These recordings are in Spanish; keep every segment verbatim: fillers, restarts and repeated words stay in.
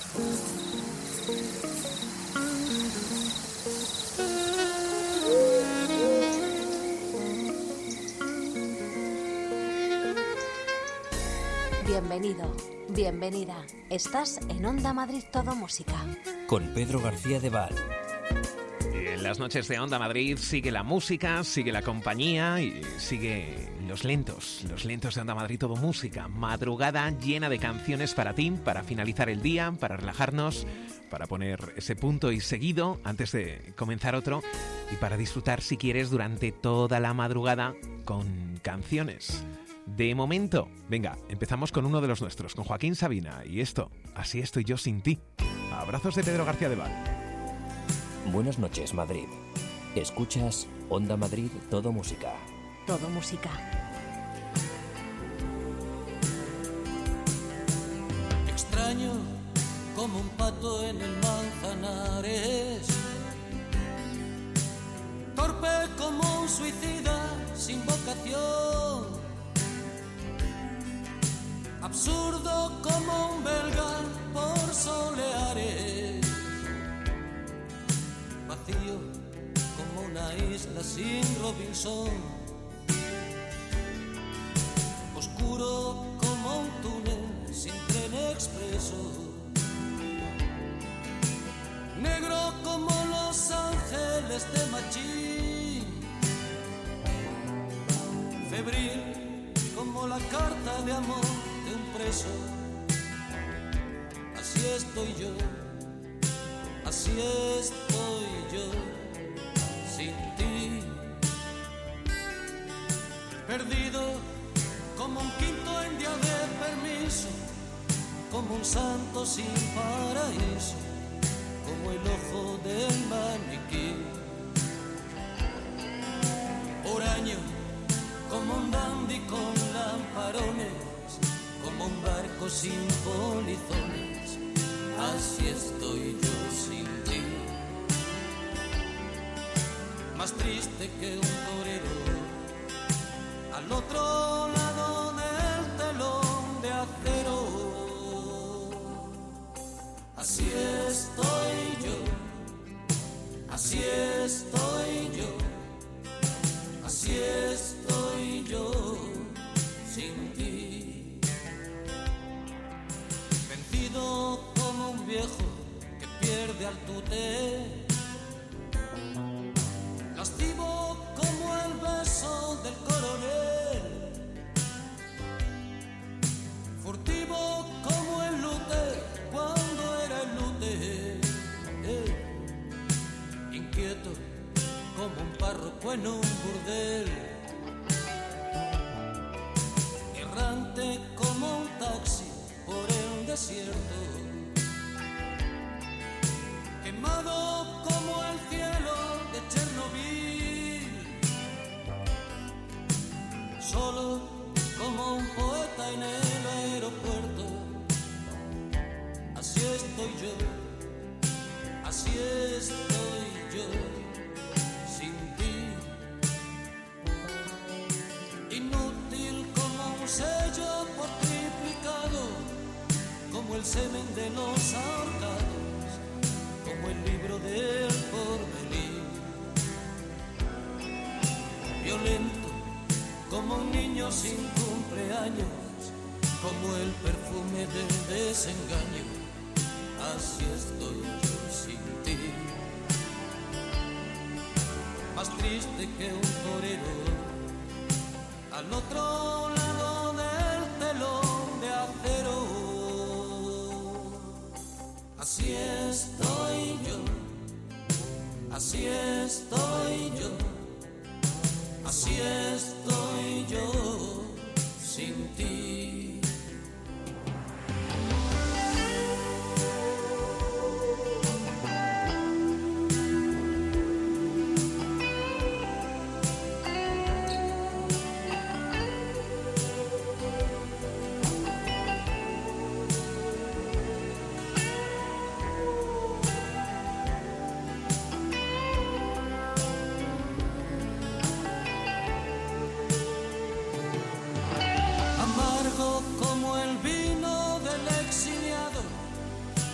Bienvenido, bienvenida. Estás en Onda Madrid Todo Música. Con Pedro García de Val. En las noches de Onda Madrid sigue la música, sigue la compañía y sigue los lentos, los lentos de Onda Madrid Todo Música. Madrugada llena de canciones para ti, para finalizar el día, para relajarnos, para poner ese punto y seguido antes de comenzar otro y para disfrutar, si quieres, durante toda la madrugada con canciones. De momento, venga, empezamos con uno de los nuestros, con Joaquín Sabina, y esto, Así estoy yo sin ti. Abrazos de Pedro García de Val. Buenas noches, Madrid. Escuchas Onda Madrid Todo Música. Todo Música. Extraño como un pato en el Manzanares, torpe como un suicida sin vocación, absurdo como un belga por soleares, vacío como una isla sin Robinson, oscuro como un túnel sin tren expreso, negro como los ángeles de Machín, febril como la carta de amor de un preso. Así estoy yo, así estoy yo, sin ti. Perdido como un quinto en día de permiso, como un santo sin paraíso, como el ojo del maniquí. Huraño como un dandy con lamparones, como un barco sin polizones. Así estoy yo sin ti. Más triste que un torero al otro lado del telón de acero. Así estoy yo, así estoy yo, así estoy yo sin ti. Vencido como un viejo que pierde al tute, lascivo como el beso del coronel, furtivo como el lute cuando era el lute, eh. inquieto como un párroco en un burdel, errante como un taxi por el desierto, quemado como el cielo de Chernobyl, solo como un poeta en el aeropuerto. Así estoy yo, así estoy yo sin ti. Inútil como un sello por triplicado, como el semen de los ahorcados, como el libro del porvenir. Violento como un niño sin cumpleaños, como el perfume del desengaño. Así estoy yo sin ti. Más triste que un torero al otro lado del telón de acero. Así estoy yo, así estoy yo, así estoy yo sin ti.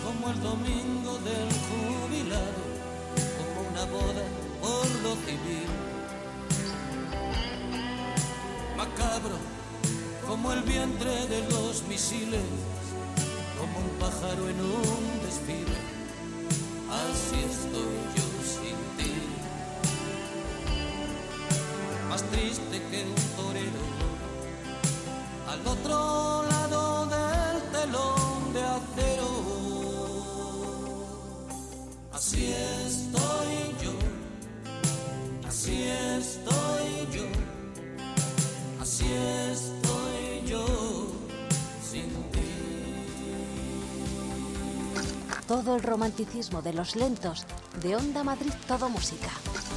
como el domingo del jubilado, como una boda por lo civil. Macabro como el vientre de los misiles, como un pájaro en un desfile. Así estoy yo sin ti, más triste que un torero al otro lado del telón de acero. Así estoy yo, así estoy yo, así estoy yo sin ti. Todo el romanticismo de los lentos de Onda Madrid Todo Música.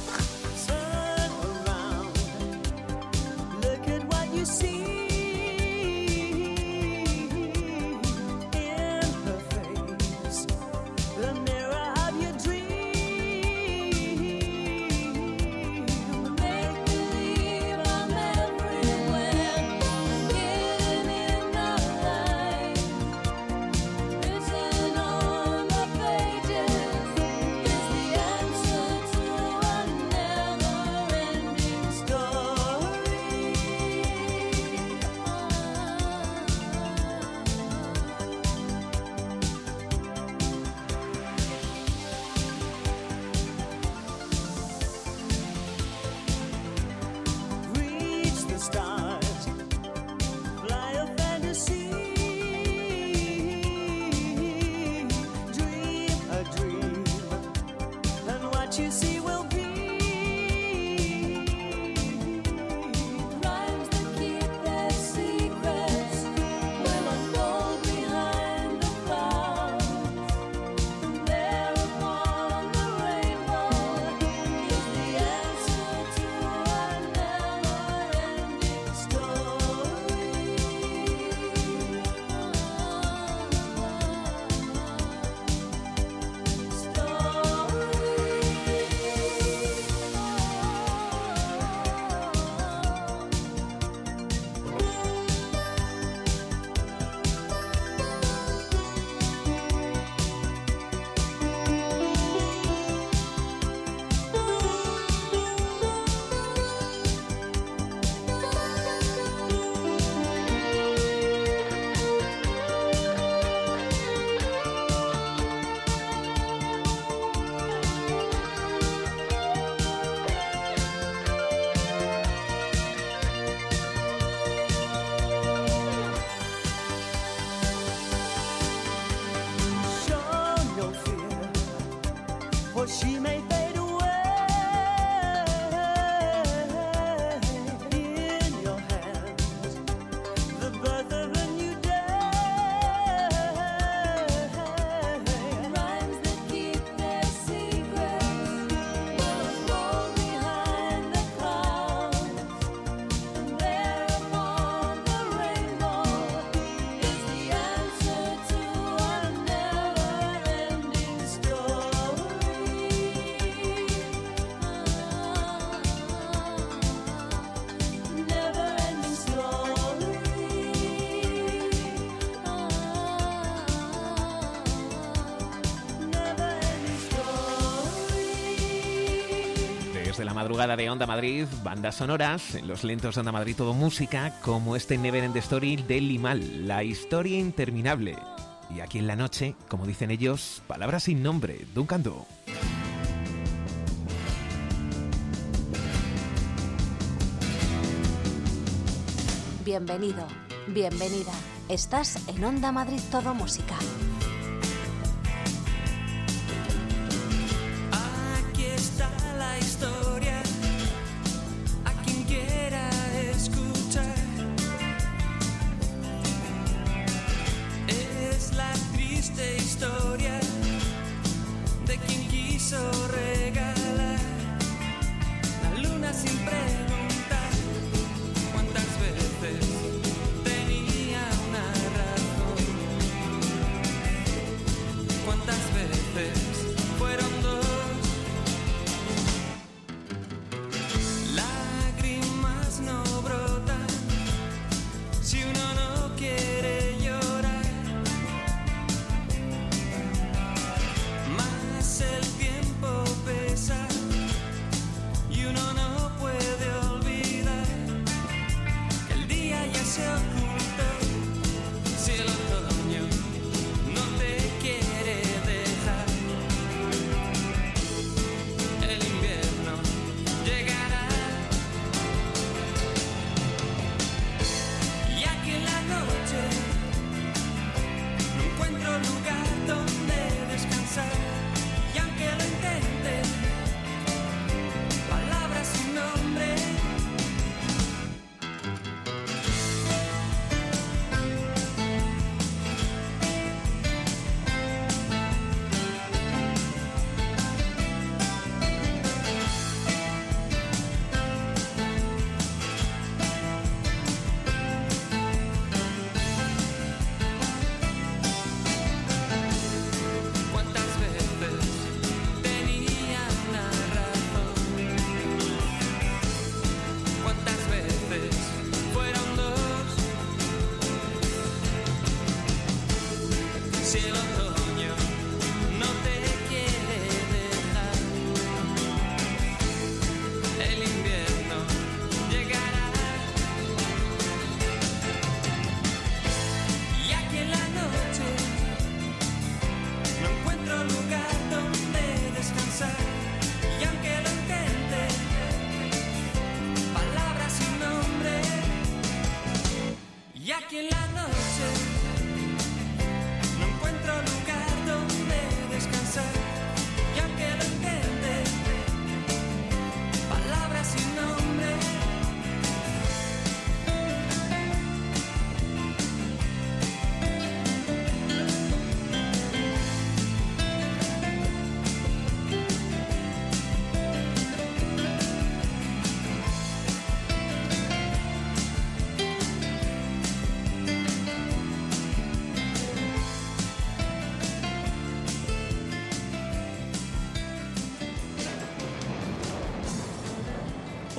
De la madrugada de Onda Madrid, bandas sonoras, en los lentos de Onda Madrid Todo Música, como este Never End Story de Limal, la historia interminable. Y aquí en la noche, como dicen ellos, palabras sin nombre, Duncan Du. Bienvenido, bienvenida. Estás en Onda Madrid Todo Música. Aquí está la historia, a quien quiera escuchar. Es la triste historia de quien quiso regalar la luna sin preguntar cuántas veces tenía una razón, cuántas veces fueron dos. Lágrimas no brotan si uno no quiere llorar.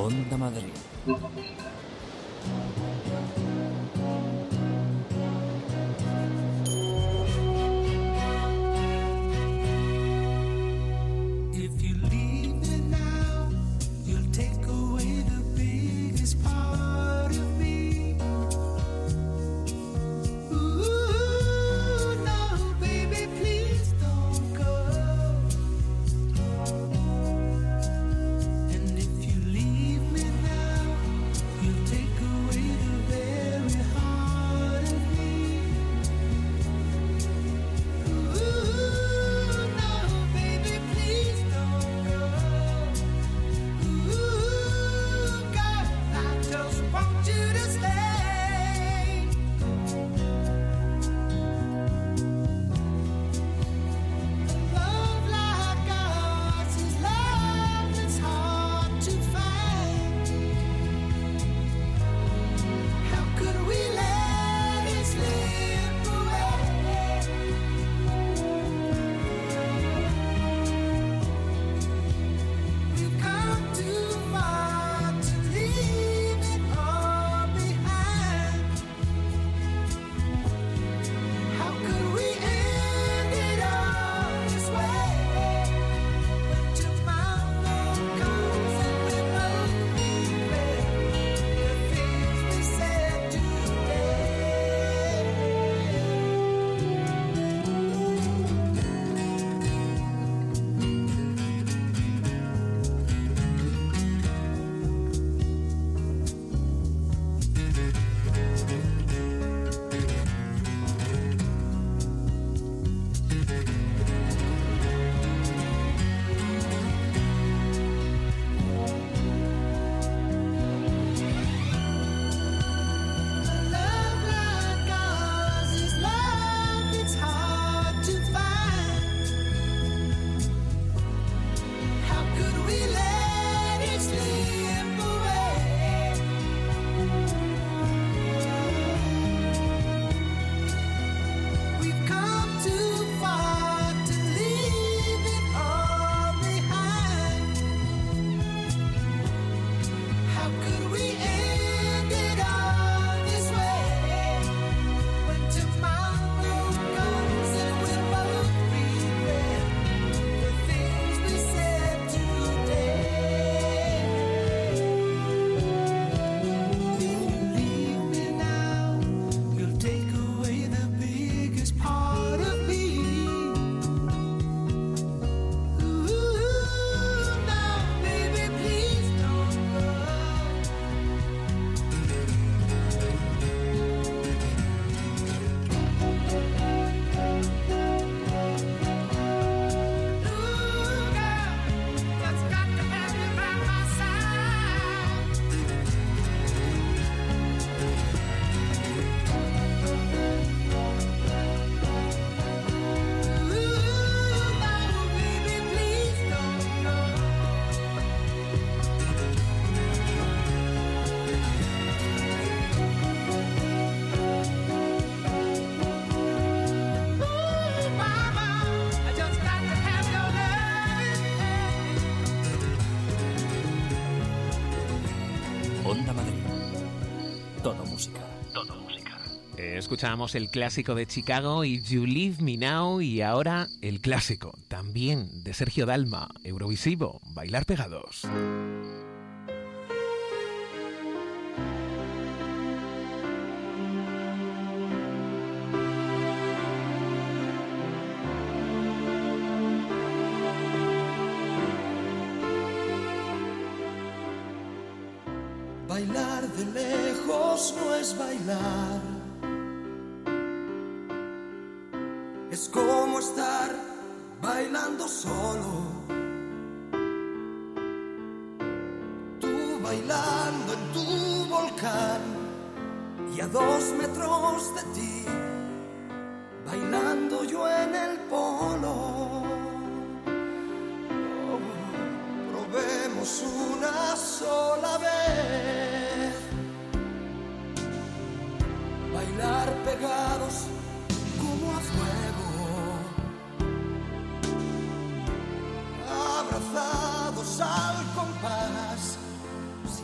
Onda Madrid. Onda Madrid. Todo música. Todo música. Escuchábamos el clásico de Chicago y You Leave Me Now, y ahora el clásico también de Sergio Dalma, Eurovisivo, Bailar Pegados. Bailar de lejos no es bailar, es como estar bailando solo. Tú bailando en tu volcán y a dos metros de ti, bailando yo en el polo. Oh, probemos una sola vez bailar pegados como a fuego, abrazados al compás,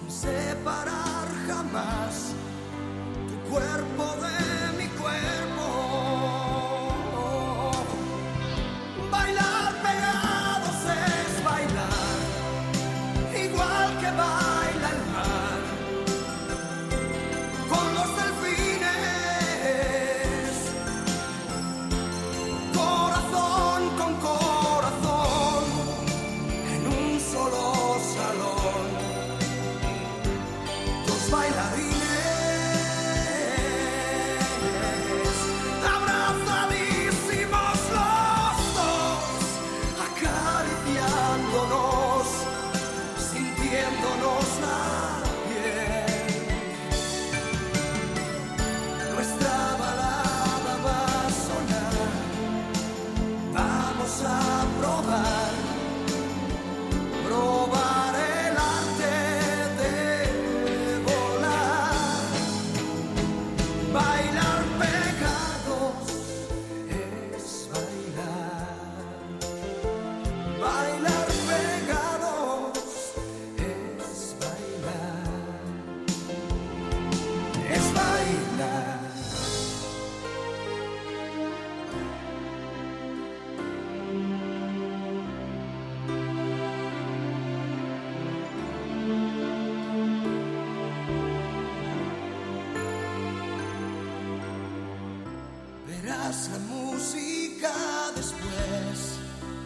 dejas la música después.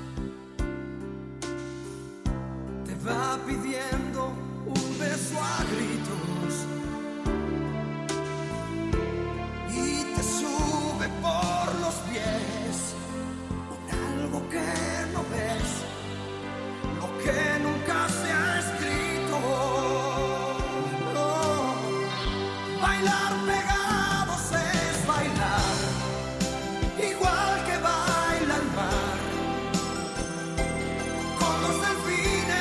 Te va pidiendo un beso a gritos y te sube por los pies un algo que no ves, lo que nunca se ha escrito. No, bailar pegados es bailar, igual que baila el mar con los delfines.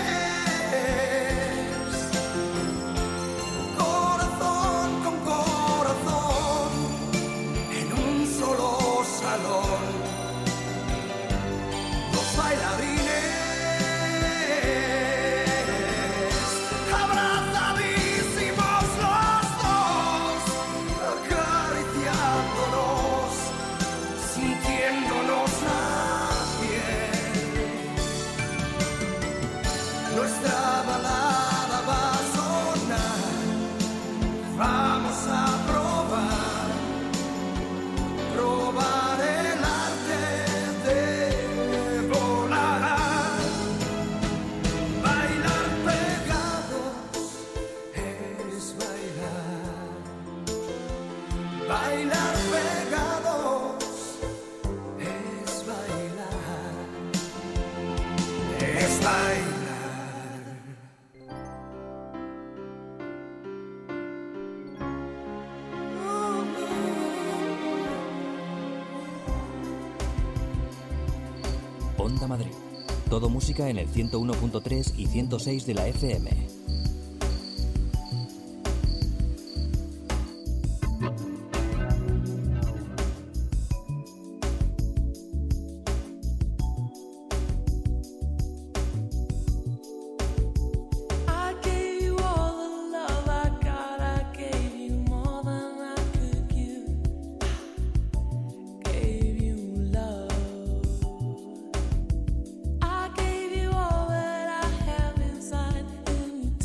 Corazón con corazón en un solo salón, dos bailarines abrazadísimos los dos, acariciándonos, sintiéndonos la piel. Nuestra balada va a sonar, vamos a probar, probar el arte de volar. Bailar pegados es bailar, bailar pegados es bailar, es bailar. Onda Madrid. Todo música en el ciento uno punto tres y ciento seis de la F M. I gave you all the love I got. I gave you more than I could give. Gave you love. I gave you all that I have inside, and you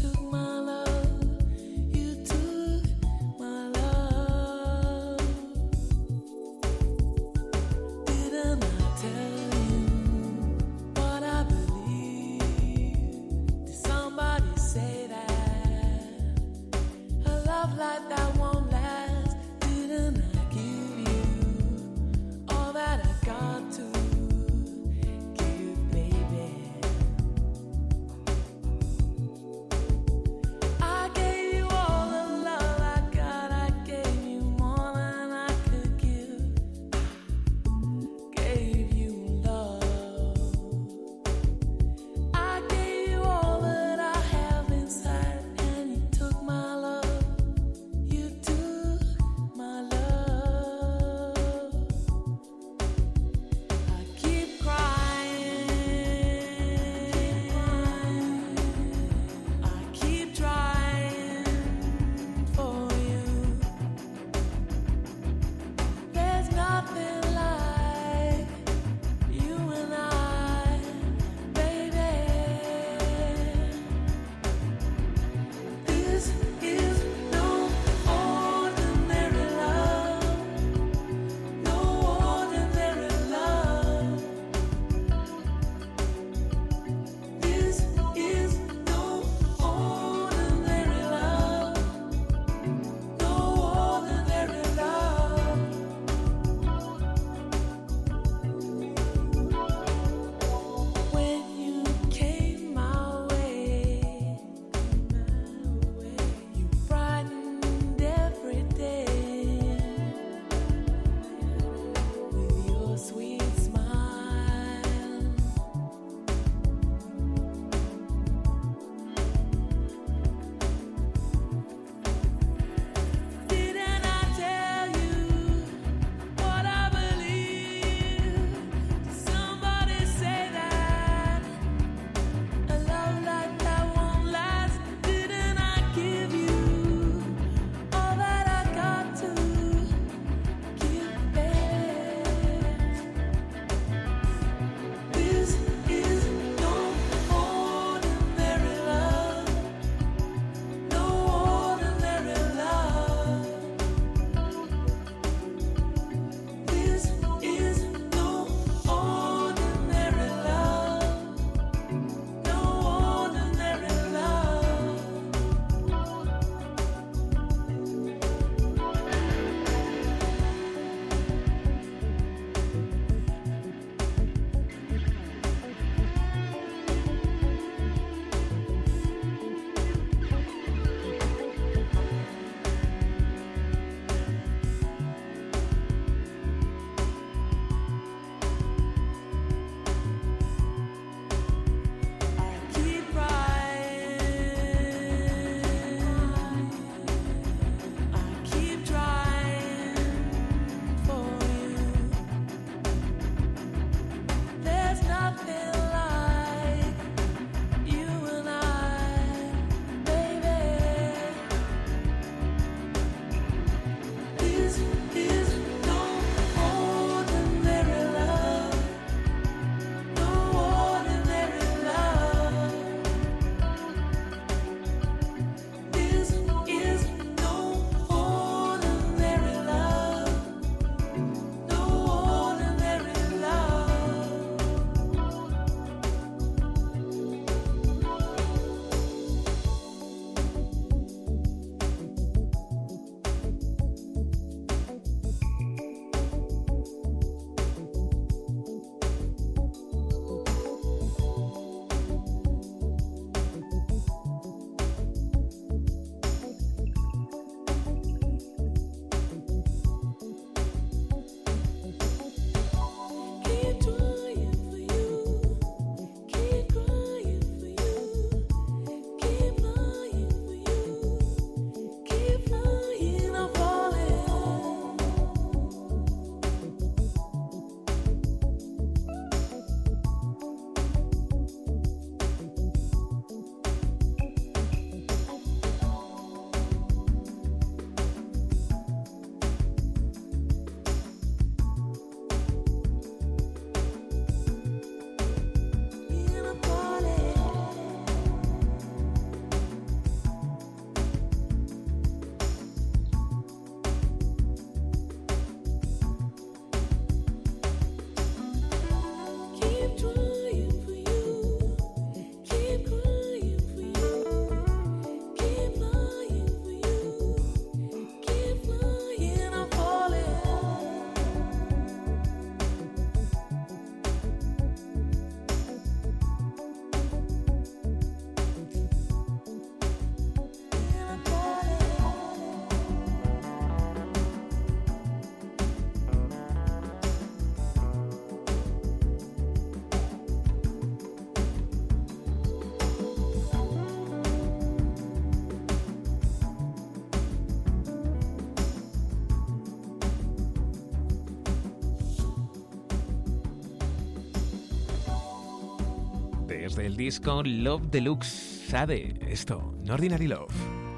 desde el disco Love Deluxe Sade. Esto, No Ordinary Love.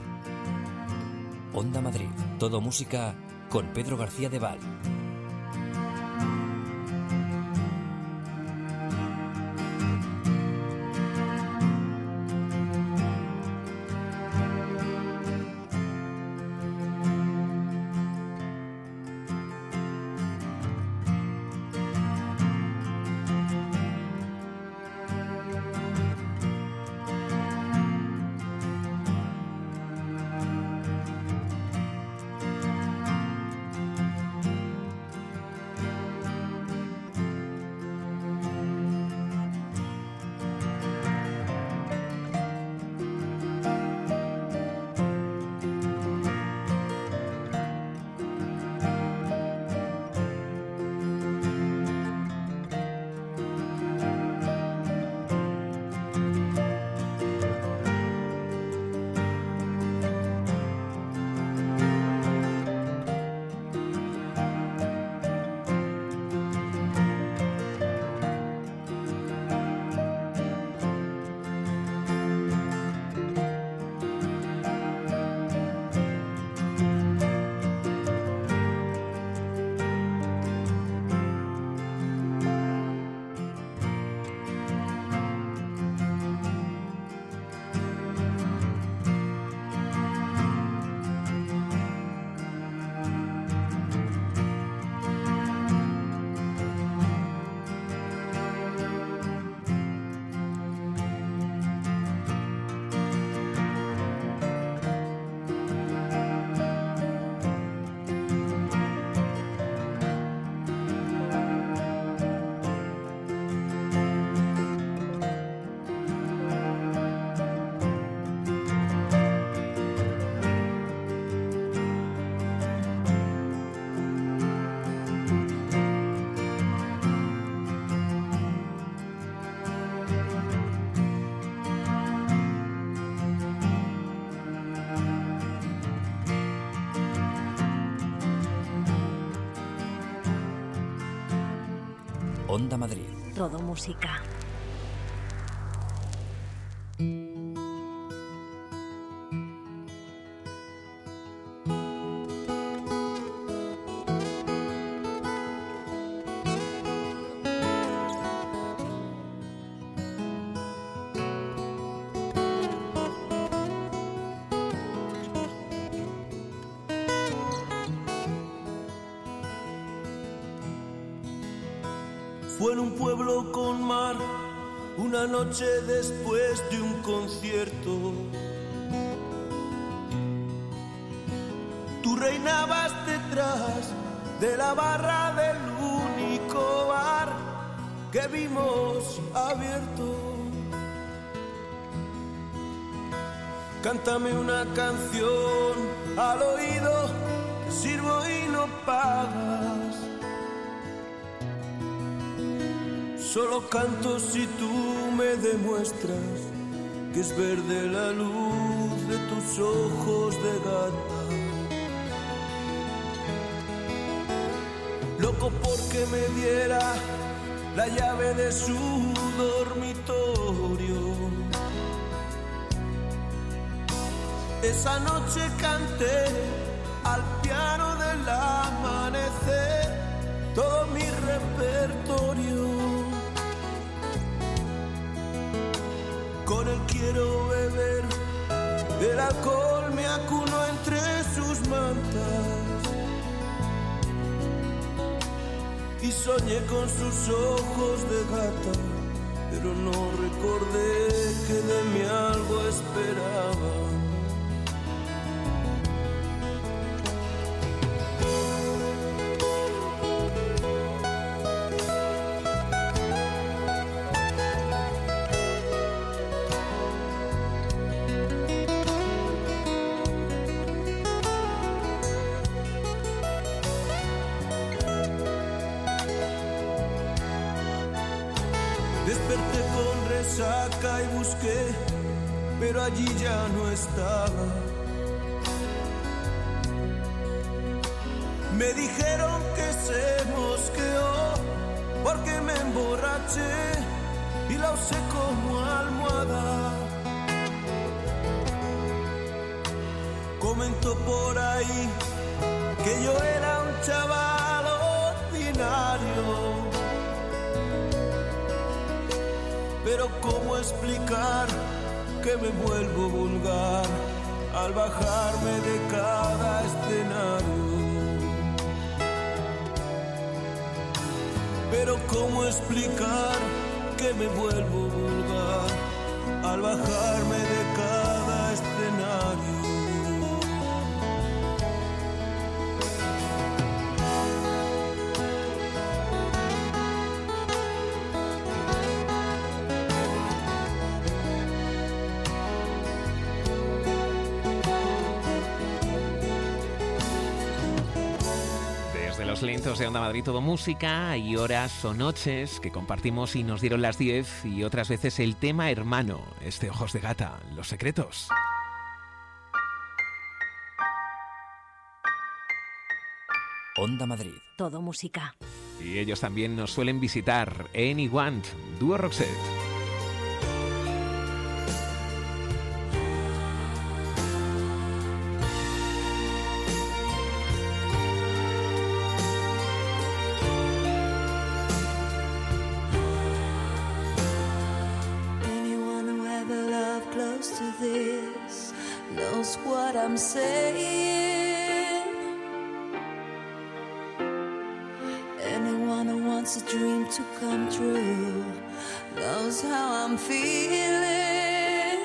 Onda Madrid, todo música con Pedro García de Val. Onda Madrid. Todo música. Fue en un pueblo con mar, una noche después de un concierto. Tú reinabas detrás de la barra del único bar que vimos abierto. Cántame una canción al oído, te sirvo y no pagas. Solo canto si tú me demuestras que es verde la luz de tus ojos de gata. Loco porque me diera la llave de su dormitorio. Esa noche canté al piano del amanecer todo mi repertorio. Con él quiero beber, el alcohol me acuno entre sus mantas. Y soñé con sus ojos de gata, pero no recordé que de mí algo esperaba. Desperté con resaca y busqué, pero allí ya no estaba. Me dijeron que se mosqueó porque me emborraché y la usé como almohada. Comentó por ahí que yo era un chaval ordinario, pero ¿cómo explicar que me vuelvo vulgar al bajarme de cada escenario? Pero ¿cómo explicar que me vuelvo vulgar al bajarme de cada escenario? Los lentos de Onda Madrid, todo música. Hay horas o noches que compartimos y nos dieron las diez, y otras veces el tema hermano, este Ojos de Gata, Los Secretos. Onda Madrid. Todo música. Y ellos también nos suelen visitar. Anyone, Dúo Roxette. What I'm saying. Anyone who wants a dream to come true knows how I'm feeling.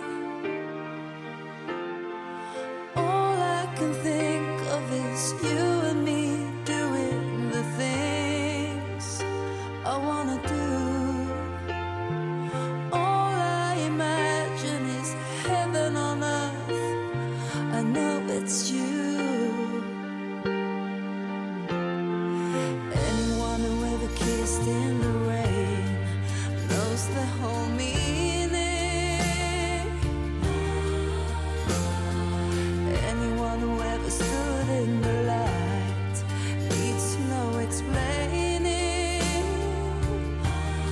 All I can think of is you and me doing the things I wanna do. All I imagine is heaven on earth. I know it's you. Anyone who ever kissed in the rain knows the whole meaning. Anyone who ever stood in the light needs no explaining.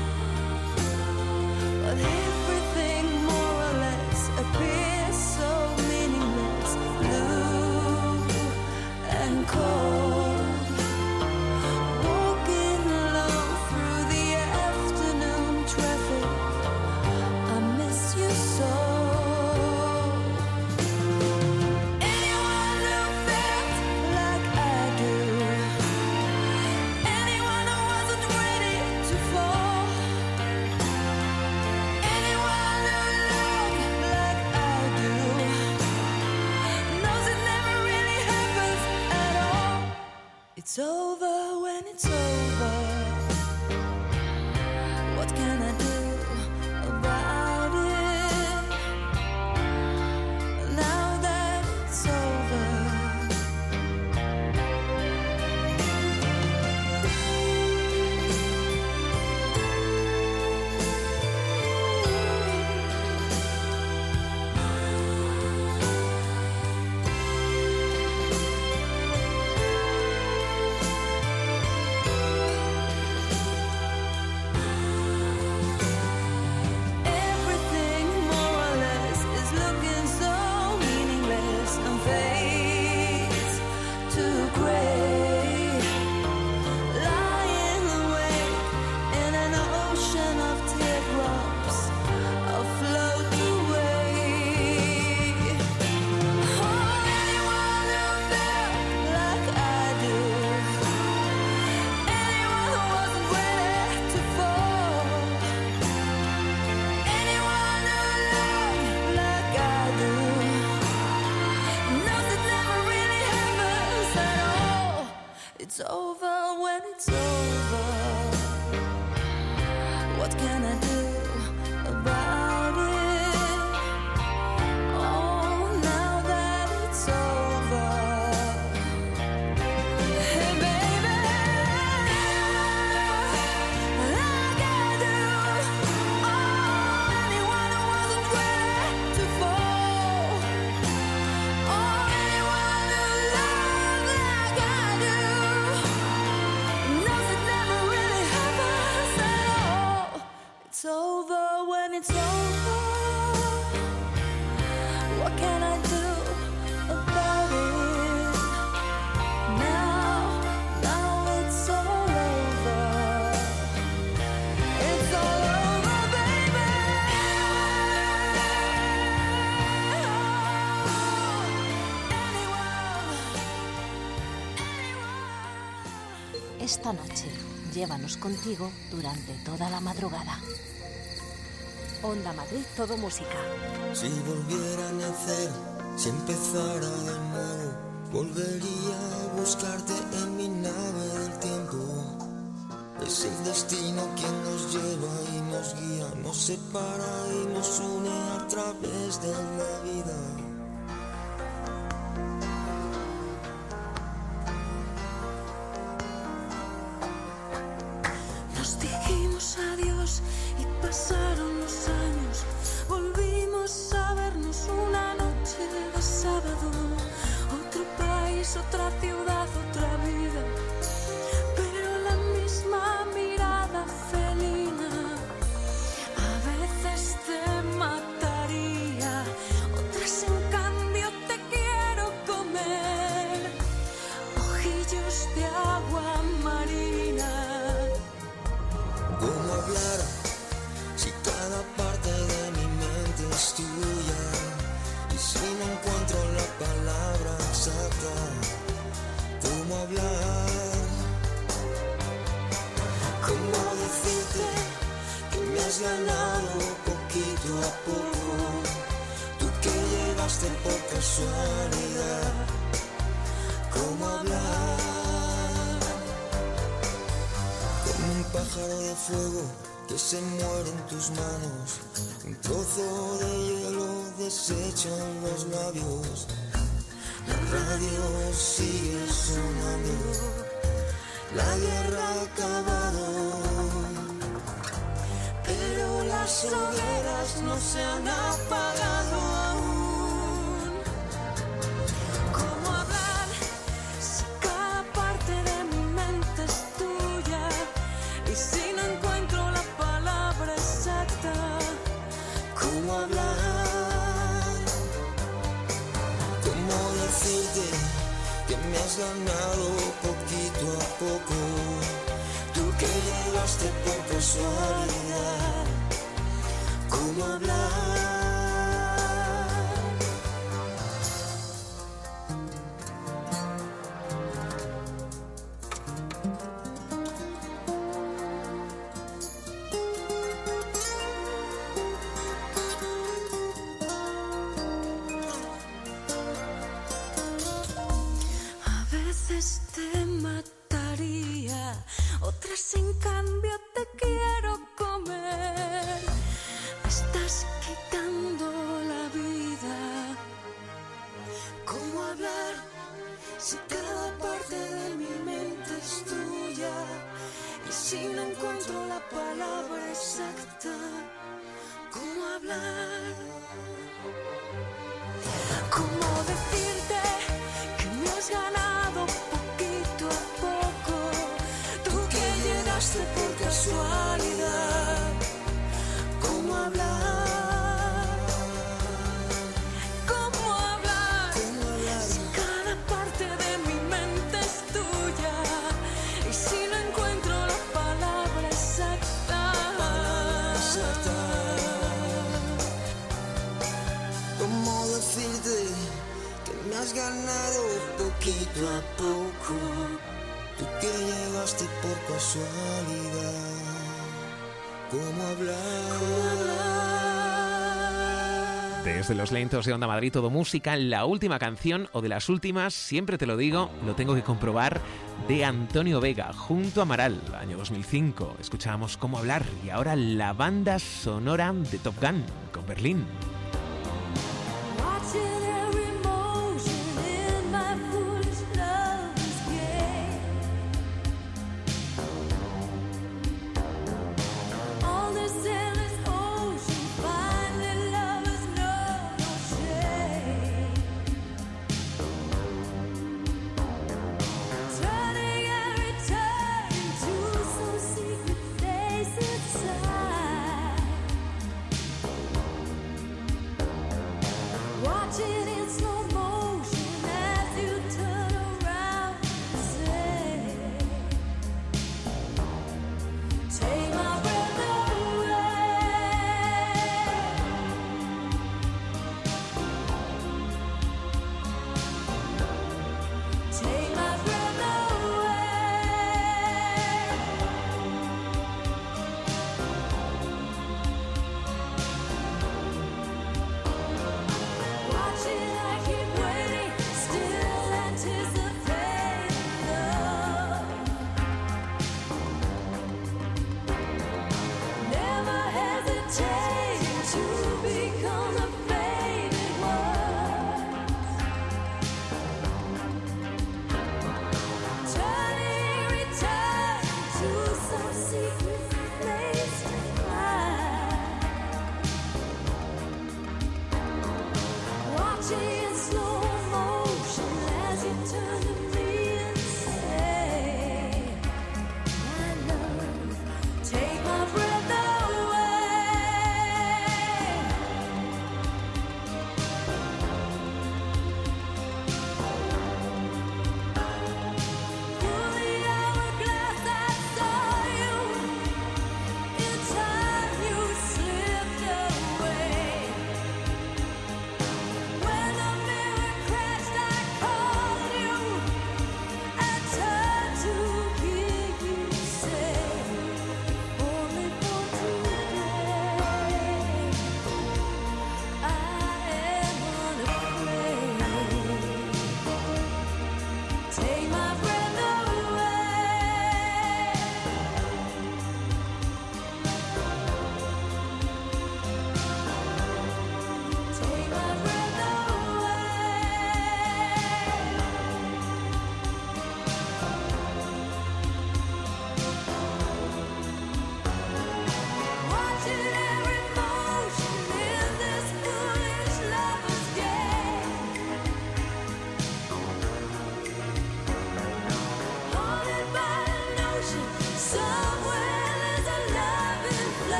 Esta noche, llévanos contigo durante toda la madrugada. Onda Madrid, todo música. Si volviera a nacer, si empezara de nuevo, volvería a buscarte en mi nave del tiempo. Es el destino quien nos lleva y nos guía, nos separa y nos une a través de la vida. Nos dijimos adiós y pasaron los años. Volvimos a vernos una noche de sábado. Otro país, otra ciudad, otra vida. Pero la misma mirada felina. A veces te mataría, otras en cambio te quiero comer. Ojillos de agua marina. ¿Cómo hablar si cada parte de mi mente es tuya? Y si no encuentro la palabra exacta, ¿cómo hablar? ¿Cómo decirte que me has ganado poquito a poco? Tú que llegaste por casualidad. ¿Cómo hablar? Como un pájaro de fuego que se muere en tus manos, un trozo de hielo deshecho en los labios. La radio sigue sonando, la guerra ha acabado, pero las hogueras no se han apagado aún. ¿Cómo hablar si cada parte de mi mente es tuya? Y si no encuentro la palabra exacta, ¿cómo hablar? ¿Cómo decirte que me has ganado poquito a poco? Tú que llegaste por casualidad. ¿Cómo hablar? a veces te mataría, otras en cambio te quiero comer. Me estás quitando la vida. ¿Cómo hablar si cada parte de mi mente es tuya? Y si no encuentro la palabra exacta, ¿cómo hablar? ¿Cómo decirte que me has ganado poquito a poco? Tú que llegaste por casualidad. ¿Cómo hablar? ¿Cómo hablar ¿Cómo hablar? si cada parte de mi mente es tuya? Y si no encuentro la palabra exacta, Exacta. ¿Cómo decirte que me has ganado poquito a poco? Tú que llegaste por casualidad. ¿Cómo hablar? Desde los lentos de Onda Madrid, todo música, la última canción, o de las últimas, siempre te lo digo, lo tengo que comprobar, de Antonio Vega, junto a Amaral, año dos mil cinco. Escuchábamos Cómo hablar, y ahora la banda sonora de Top Gun, con Berlín. watching every motion in my foolish lover's game. On this endless ocean, finding lovers know no shame. Turning every turn into some secret place inside.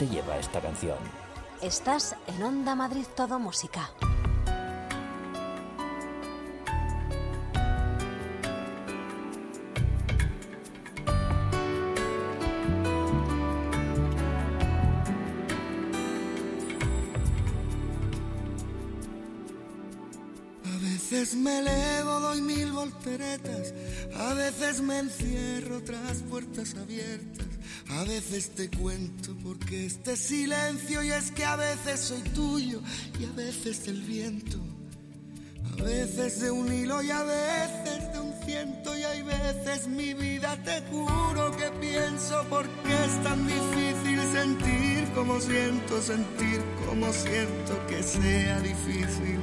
te lleva esta canción? Estás en Onda Madrid Todo Música. A veces me elevo, doy mil volteretas, a veces me encierro tras puertas abiertas, a veces te cuento porque este silencio, y es que a veces soy tuyo y a veces del viento, a veces de un hilo y a veces de un ciento, y hay veces mi vida te juro que pienso por qué es tan difícil sentir como siento, sentir como siento que sea difícil.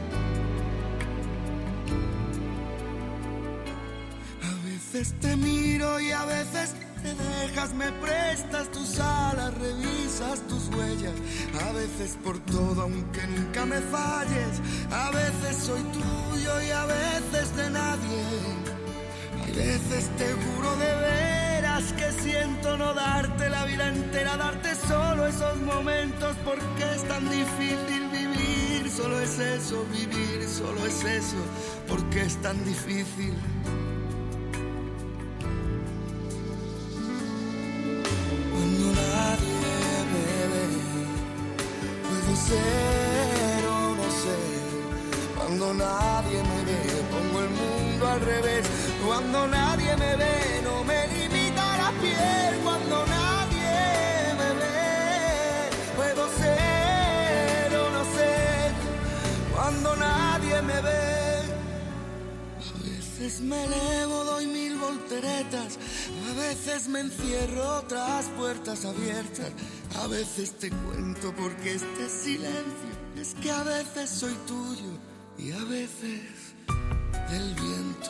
A veces te miro y a veces te dejas, me prestas tus alas, revisas tus huellas, a veces por todo aunque nunca me falles, a veces soy tuyo y a veces de nadie, a veces te juro de veras que siento no darte la vida entera, darte solo esos momentos porque es tan difícil vivir, solo es eso, vivir, solo es eso, porque es tan difícil. Ser o no ser, cuando nadie me ve, pongo el mundo al revés, cuando nadie me ve, no me limita la piel, cuando nadie me ve, puedo ser o no ser, cuando nadie me ve. A veces me elevo, doy mil volteretas, a veces me encierro tras puertas abiertas, a veces te cuento porque este silencio es que a veces soy tuyo y a veces del viento.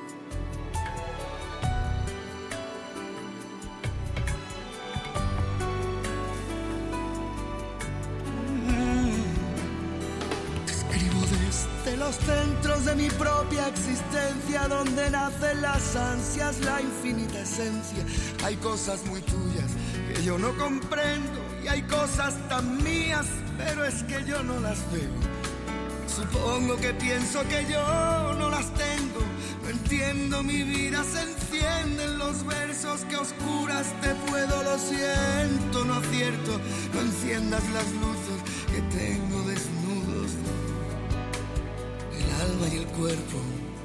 Te escribo desde los centros de mi propia existencia, donde nacen las ansias, la infinita esencia. Hay cosas muy tuyas que yo no comprendo y hay cosas tan mías, pero es que yo no las veo. Supongo que pienso que yo no las tengo, no entiendo, mi vida se enciende en los versos que a oscuras te puedo, lo siento, no acierto, no enciendas las luces que tengo desnudos, el alma y el cuerpo.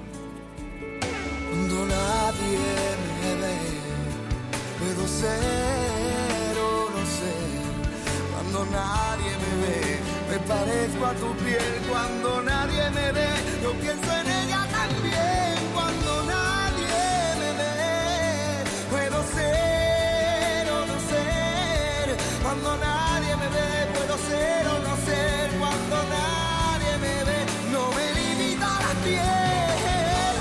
Cuando nadie me ve, puedo ser o no ser, cuando nadie me ve, me parezco a tu piel, cuando nadie me ve, yo pienso en ella también, cuando nadie me ve, puedo ser o no ser, cuando nadie me ve, puedo ser o no ser, cuando nadie me ve, no me limita la piel,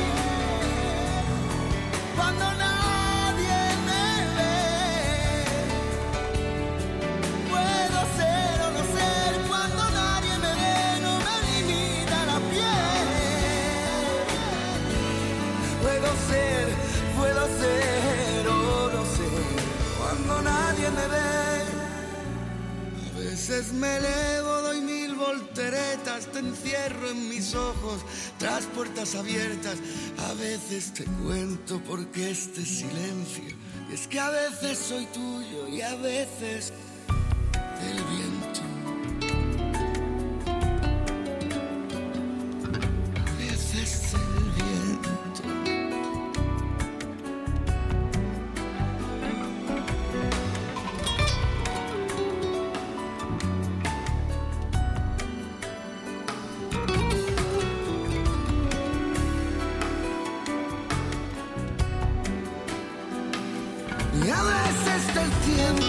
cuando nadie me ve, puedo ser o no ser, cuando nadie me ve, no me limita la piel, puedo ser, puedo ser o no ser, cuando nadie me ve. A veces me elevo, doy mil volteretas, te encierro en mis ojos, tras puertas abiertas, a veces te cuento porque este silencio, y es que a veces soy tuyo y a veces del viento. A veces del viento. Y a veces del tiempo.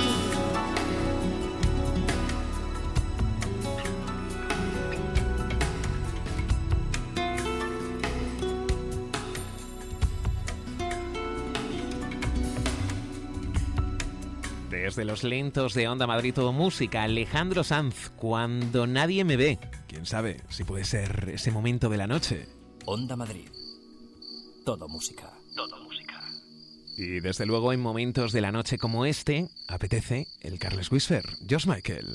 Desde los lentos de Onda Madrid Todo Música, Alejandro Sanz, Cuando nadie me ve. Quién sabe si puede ser ese momento de la noche. Onda Madrid. Todo música. Todo música. Y desde luego en momentos de la noche como este, apetece el Carles Whisper, George Michael.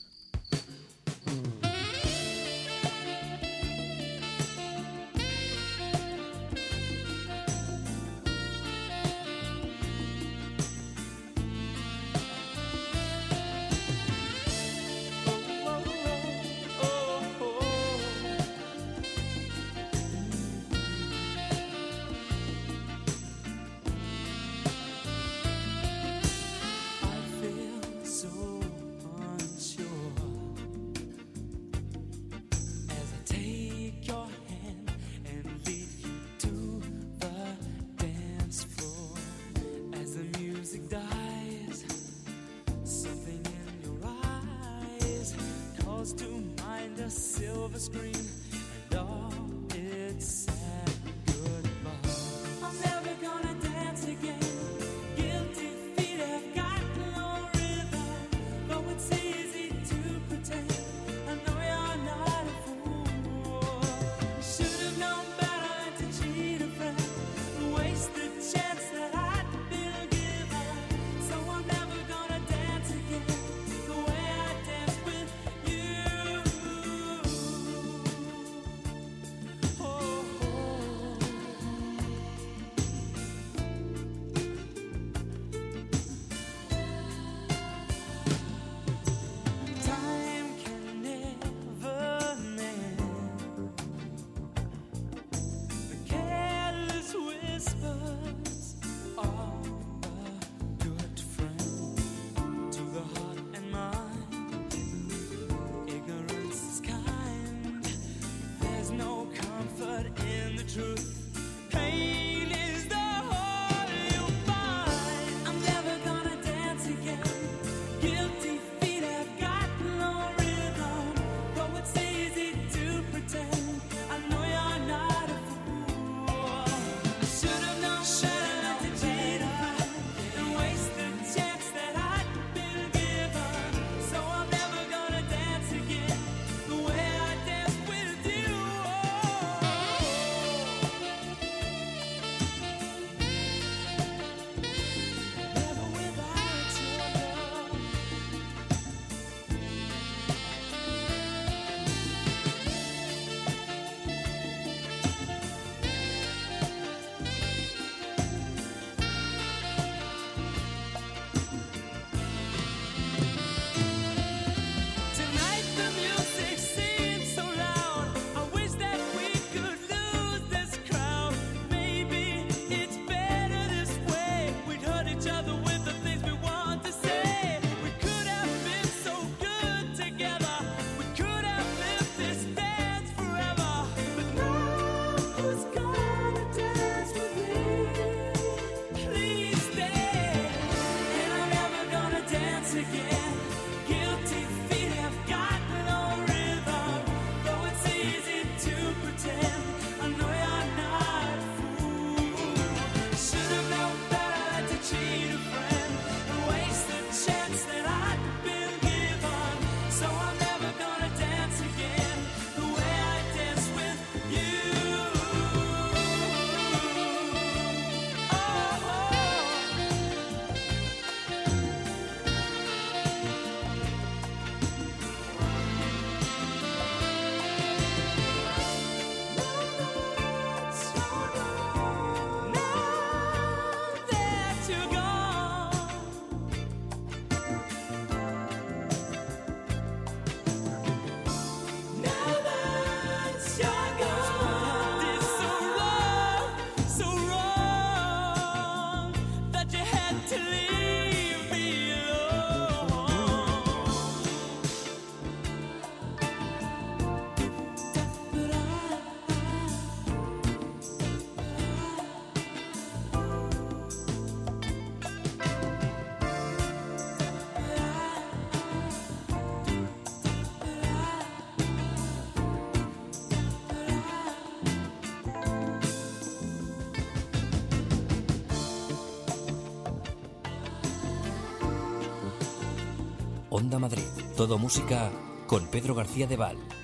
Onda Madrid, todo música con Pedro García de Val.